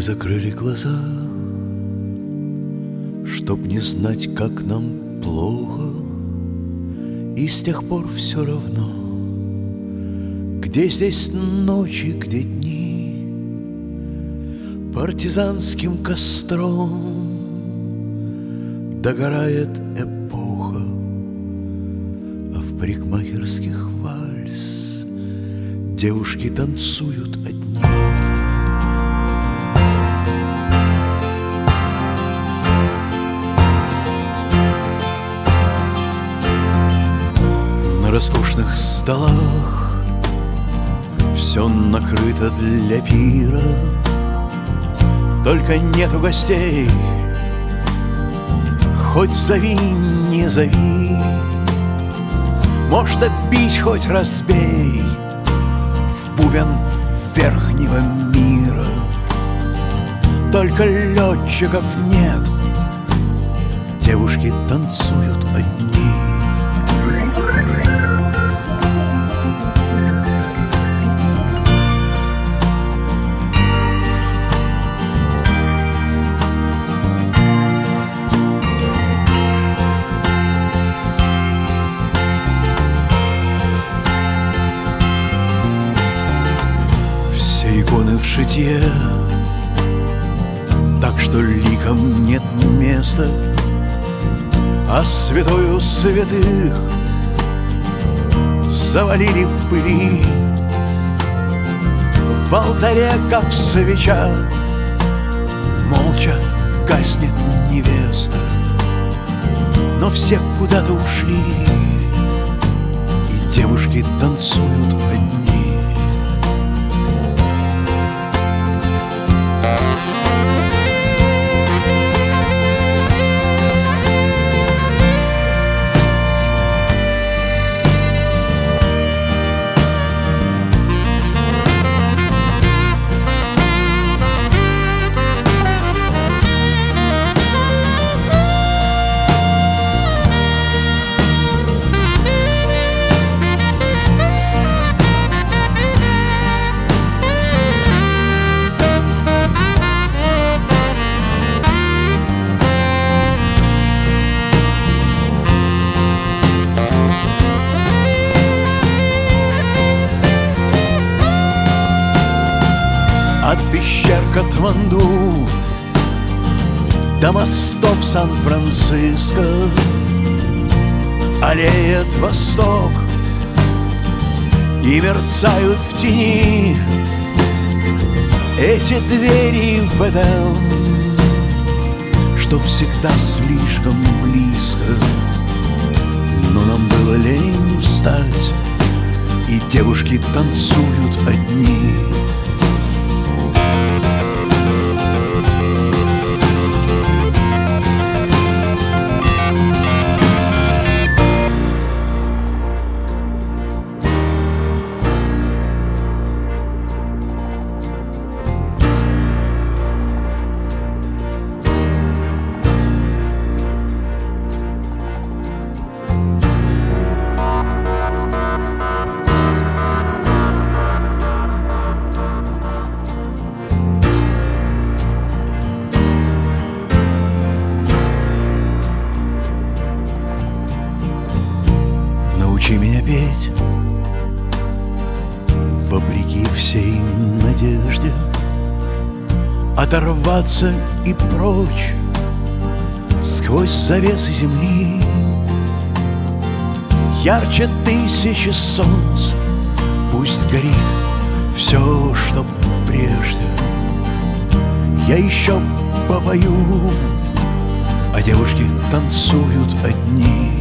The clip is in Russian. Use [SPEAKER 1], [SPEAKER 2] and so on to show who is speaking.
[SPEAKER 1] Мы закрыли глаза, чтоб не знать, как нам плохо, и с тех пор все равно, где здесь ночи, где дни, партизанским костром догорает эпоха, а в парикмахерских вальс девушки танцуют одни. На роскошных столах все накрыто для пира, только нету гостей, хоть зови, не зови. Можно бить, хоть разбей в бубен верхнего мира. Только летчиков нет, девушки танцуют одни. Иконы в шитье, так что ликам нет места, а святою святых завалили в пыли. В алтаре, как свеча, молча гаснет невеста, но все куда-то ушли, и девушки танцуют одни. От пещер Катманду до мостов Сан-Франциско аллеет восток, и мерцают в тени эти двери в Эдем, что всегда слишком близко. Но нам было лень встать, и девушки танцуют одни. Научи меня петь вопреки всей надежде, оторваться и прочь сквозь завесы земли. Ярче тысячи солнц пусть горит все, что прежде. Я еще попою, а девушки танцуют одни.